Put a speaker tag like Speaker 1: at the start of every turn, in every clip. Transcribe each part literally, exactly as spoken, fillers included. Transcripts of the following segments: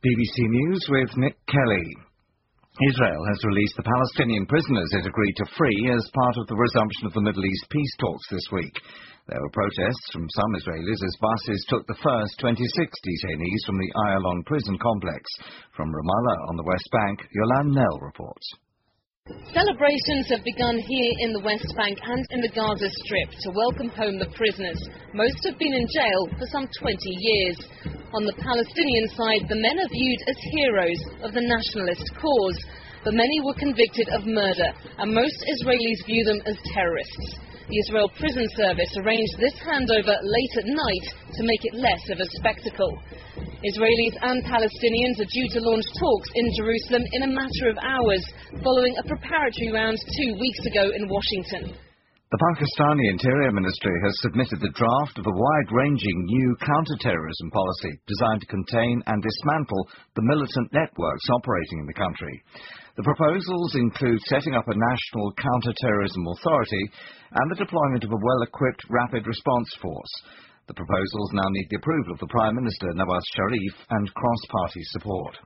Speaker 1: B B C News with Nick Kelly. Israel has released the Palestinian prisoners it agreed to free as part of the resumption of the Middle East peace talks this week. There were protests from some Israelis as buses took the first twenty-six detainees from the Ayalon prison complex. From Ramallah on the West Bank, Yolande Nell reports.
Speaker 2: Celebrations have begun here in the West Bank and in the Gaza Strip to welcome home the prisoners. Most have been in jail for some twenty years. On the Palestinian side, the men are viewed as heroes of the nationalist cause, but many were convicted of murder, and most Israelis view them as terrorists. The Israel Prison Service arranged this handover late at night to make it less of a spectacle. Israelis and Palestinians are due to launch talks in Jerusalem in a matter of hours, following a preparatory round two weeks ago in Washington.
Speaker 1: The Pakistani Interior Ministry has submitted the draft of a wide-ranging new counter-terrorism policy designed to contain and dismantle the militant networks operating in the country. The proposals include setting up a national counter-terrorism authority and the deployment of a well-equipped rapid response force. The proposals now need the approval of the Prime Minister, Nawaz Sharif, and cross-party support.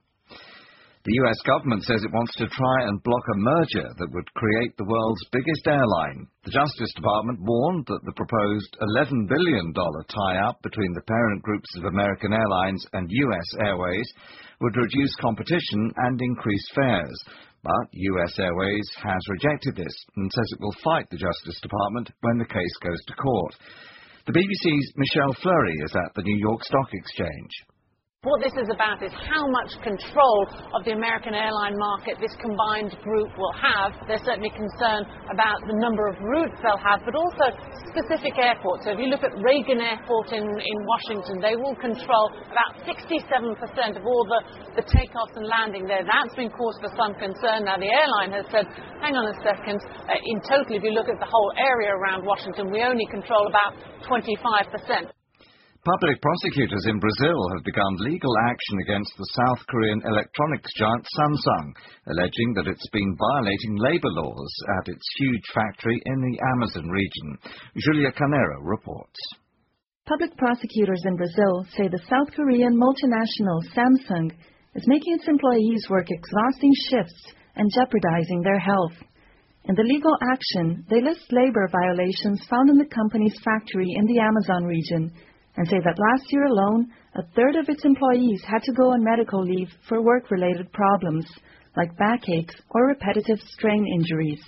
Speaker 1: The U S government says it wants to try and block a merger that would create the world's biggest airline. The Justice Department warned that the proposed eleven billion dollars tie-up between the parent groups of American Airlines and U S Airways would reduce competition and increase fares. But U S Airways has rejected this and says it will fight the Justice Department when the case goes to court. The B B C's Michelle Fleury is at the New York Stock Exchange.
Speaker 3: What this is about is how much control of the American airline market this combined group will have. There's certainly concern about the number of routes they'll have, but also specific airports. So if you look at Reagan Airport in, in Washington, they will control about sixty-seven percent of all the, the takeoffs and landing there. That's been cause for some concern. Now, the airline has said, hang on a second, uh, in total, if you look at the whole area around Washington, we only control about twenty-five percent.
Speaker 1: Public prosecutors in Brazil have begun legal action against the South Korean electronics giant Samsung, alleging that it's been violating labor laws at its huge factory in the Amazon region. Julia Canero reports.
Speaker 4: Public prosecutors in Brazil say the South Korean multinational Samsung is making its employees work exhausting shifts and jeopardizing their health. In the legal action, they list labor violations found in the company's factory in the Amazon region, and say that last year alone, a third of its employees had to go on medical leave for work-related problems, like backaches or repetitive strain injuries.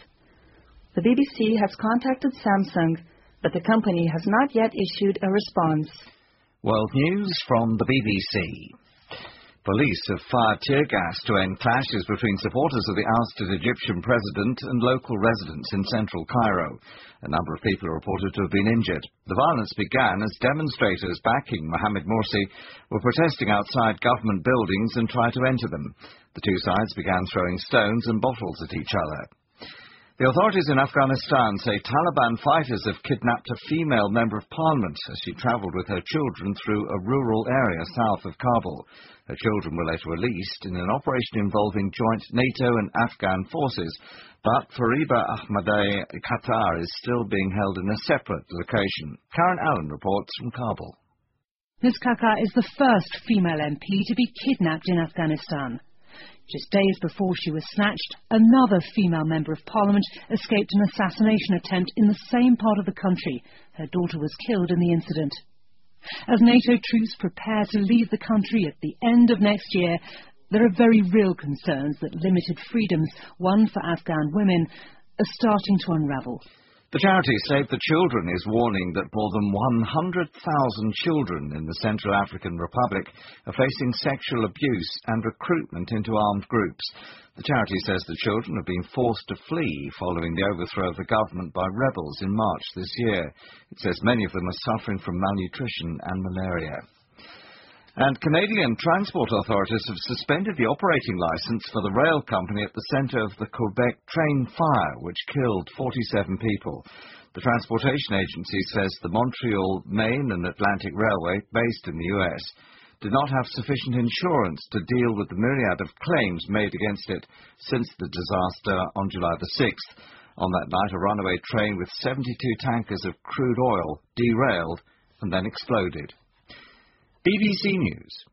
Speaker 4: The B B C has contacted Samsung, but the company has not yet issued a response.
Speaker 1: World News from the B B C. Police have fired tear gas to end clashes between supporters of the ousted Egyptian president and local residents in central Cairo. A number of people are reported to have been injured. The violence began as demonstrators backing Mohamed Morsi were protesting outside government buildings and tried to enter them. The two sides began throwing stones and bottles at each other. The authorities in Afghanistan say Taliban fighters have kidnapped a female member of parliament as she travelled with her children through a rural area south of Kabul. Her children were later released in an operation involving joint NATO and Afghan forces, but Fariba Ahmadeh Qatar is still being held in a separate location. Karen Allen reports from Kabul.
Speaker 5: Miz Qatar is the first female M P to be kidnapped in Afghanistan. Just days before she was snatched, another female member of parliament escaped an assassination attempt in the same part of the country. Her daughter was killed in the incident. As NATO troops prepare to leave the country at the end of next year, there are very real concerns that limited freedoms won for Afghan women are starting to unravel.
Speaker 1: The charity Save the Children is warning that more than one hundred thousand children in the Central African Republic are facing sexual abuse and recruitment into armed groups. The charity says the children have been forced to flee following the overthrow of the government by rebels in March this year. It says many of them are suffering from malnutrition and malaria. And Canadian transport authorities have suspended the operating licence for the rail company at the centre of the Quebec train fire, which killed forty-seven people. The transportation agency says the Montreal, Maine and Atlantic Railway, based in the U S, did not have sufficient insurance to deal with the myriad of claims made against it since the disaster on July the sixth. On that night, a runaway train with seventy-two tankers of crude oil derailed and then exploded. B B C News.